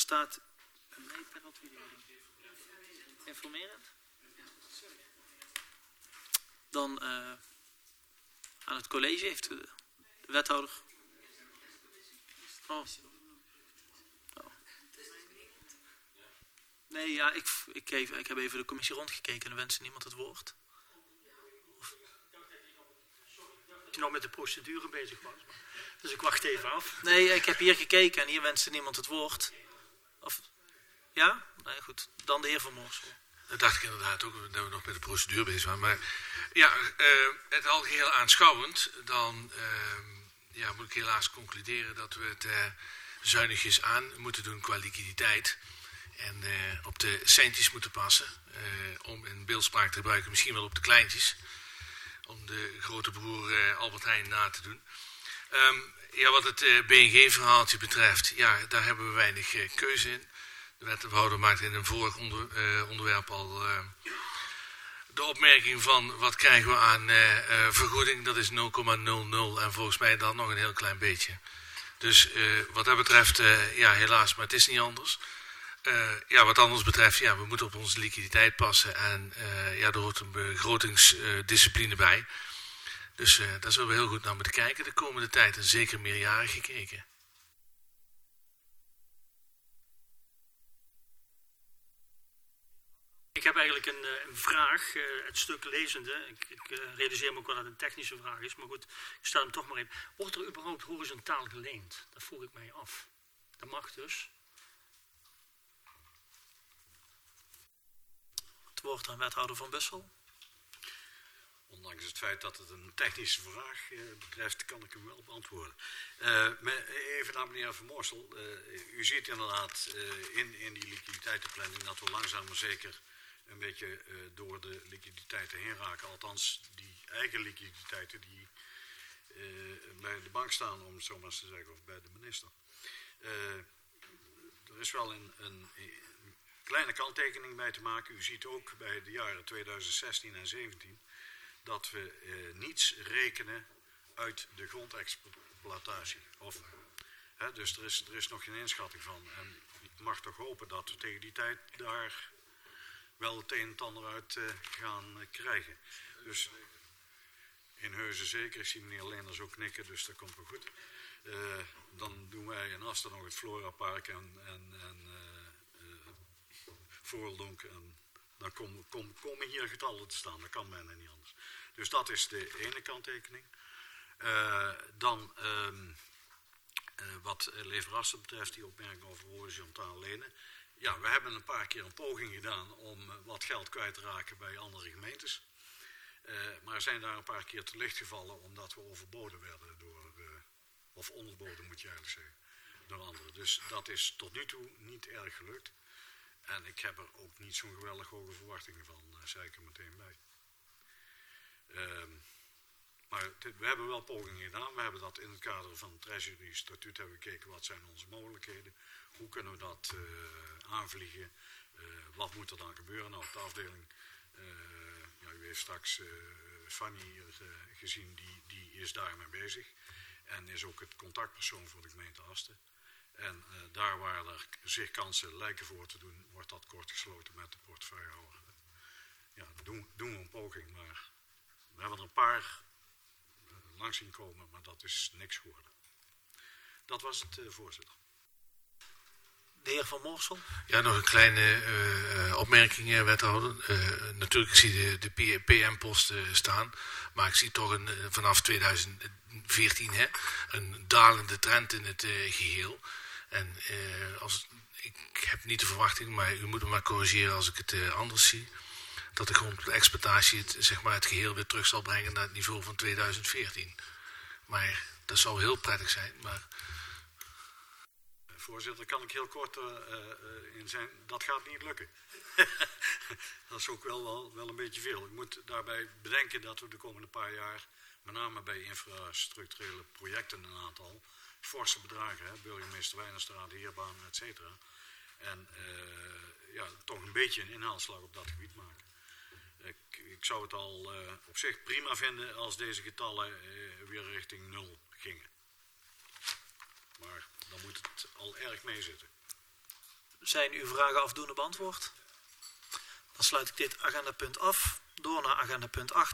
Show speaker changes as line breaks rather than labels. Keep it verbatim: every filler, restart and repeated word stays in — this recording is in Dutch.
staat... Nee, per wat video. Informerend? Dan uh, aan het college heeft de wethouder... Oh. Oh. Nee, ja, ik, ik, even, ik heb even de commissie rondgekeken en wenste niemand het woord. Of...
Dat je nog met de procedure bezig was. Dus ik wacht even af.
Nee, ik heb hier gekeken en hier wenste niemand het woord. Of... Ja? Nee, goed. Dan de heer Van Moorsel.
Dat dacht ik inderdaad ook, dat we nog met de procedure bezig waren. Maar ja, uh, het algeheel aanschouwend, dan uh, ja, moet ik helaas concluderen dat we het uh, zuinigjes aan moeten doen qua liquiditeit. En uh, op de centjes moeten passen, uh, om in beeldspraak te gebruiken, misschien wel op de kleintjes. Om de grote broer uh, Albert Heijn na te doen. Um, ja, wat het uh, B N G-verhaaltje betreft, ja, daar hebben we weinig uh, keuze in. De wethouder maakte in een vorig onder, uh, onderwerp al uh, de opmerking van wat krijgen we aan uh, uh, vergoeding. Dat is nul komma nul nul en volgens mij dan nog een heel klein beetje. Dus uh, wat dat betreft, uh, ja helaas, maar het is niet anders. Uh, ja, wat anders betreft, ja, we moeten op onze liquiditeit passen en uh, ja, er hoort een begrotingsdiscipline uh, bij. Dus uh, daar zullen we heel goed naar moeten kijken de komende tijd en zeker meerjarig gekeken.
Ik heb eigenlijk een, een vraag, uh, het stuk lezende. Ik, ik uh, realiseer me ook wel dat het een technische vraag is, maar goed, ik stel hem toch maar in. Wordt er überhaupt horizontaal geleend? Dat vroeg ik mij af. Dat mag dus.
Het woord aan wethouder Van Bussel.
Ondanks het feit dat het een technische vraag uh, betreft, kan ik hem wel beantwoorden. Uh, met, even naar meneer Van Moorsel. Uh, u ziet inderdaad uh, in, in die liquiditeitenplanning dat we langzaam maar zeker een beetje uh, door de liquiditeiten heen raken. Althans, die eigen liquiditeiten die uh, bij de bank staan, om het zo maar eens te zeggen, of bij de minister. Uh, er is wel een, een, een kleine kanttekening bij te maken. U ziet ook bij de jaren tweeduizend zestien en zeventien dat we uh, niets rekenen uit de grondexploitatie. Of, hè, dus er is, er is nog geen inschatting van. En ik mag toch hopen dat we tegen die tijd daar wel het een en het ander uit uh, gaan uh, krijgen. Dus in Heuzen zeker. Ik zie meneer Leenders ook knikken, dus dat komt wel goed. Uh, dan doen wij in Asten nog het Florapark en, en, en uh, uh, Voorldonk. En dan komen kom, kom hier getallen te staan. Dat kan bijna niet anders. Dus dat is de ene kanttekening. Uh, dan um, uh, wat leverassen betreft, die opmerking over horizontaal lenen. Ja, we hebben een paar keer een poging gedaan om uh, wat geld kwijt te raken bij andere gemeentes. Uh, maar zijn daar een paar keer te licht gevallen omdat we overboden werden door, uh, of onderboden moet je eigenlijk zeggen, door anderen. Dus dat is tot nu toe niet erg gelukt. En ik heb er ook niet zo'n geweldig hoge verwachtingen van, uh, zei ik er meteen bij. Uh, maar dit, we hebben wel pogingen gedaan. We hebben dat in het kader van het Treasury statuut hebben gekeken. Wat zijn onze mogelijkheden? Hoe kunnen we dat uh, aanvliegen? Uh, wat moet er dan gebeuren? Nou, op de afdeling, uh, ja, u heeft straks uh, Fanny hier uh, gezien, die, die is daarmee bezig. En is ook het contactpersoon voor de gemeente Asten. En uh, daar waar er zich kansen lijken voor te doen, wordt dat kort gesloten met de portefeuillehouder. Ja, doen, doen we een poging, maar we hebben er een paar uh, langs zien komen, maar dat is niks geworden. Dat was het, uh, voorzitter.
De heer Van Moorsel.
Ja, nog een kleine uh, opmerking, uh, wethouder. Uh, natuurlijk, ik zie de, de P M-posten uh, staan, maar ik zie toch een, uh, vanaf tweeduizend veertien hè, een dalende trend in het uh, geheel. En uh, als, ik heb niet de verwachting, maar u moet me maar corrigeren als ik het uh, anders zie, dat de grondexploitatie het, zeg maar, het geheel weer terug zal brengen naar het niveau van tweeduizend veertien. Maar dat zou heel prettig zijn, maar...
Voorzitter, kan ik heel kort uh, uh, in zijn. Dat gaat niet lukken. Dat is ook wel, wel, wel een beetje veel. Ik moet daarbij bedenken dat we de komende paar jaar, met name bij infrastructurele projecten een aantal, forse bedragen, hè, burgemeester Wijnerstraat, Heerbaan, et cetera. En uh, ja, toch een beetje een inhaalslag op dat gebied maken. Ik, ik zou het al uh, op zich prima vinden als deze getallen uh, weer richting nul gingen. Maar dan moet het al erg meezitten.
zijn uw vragen afdoende beantwoord? Dan sluit ik dit agendapunt af. Door naar agendapunt acht.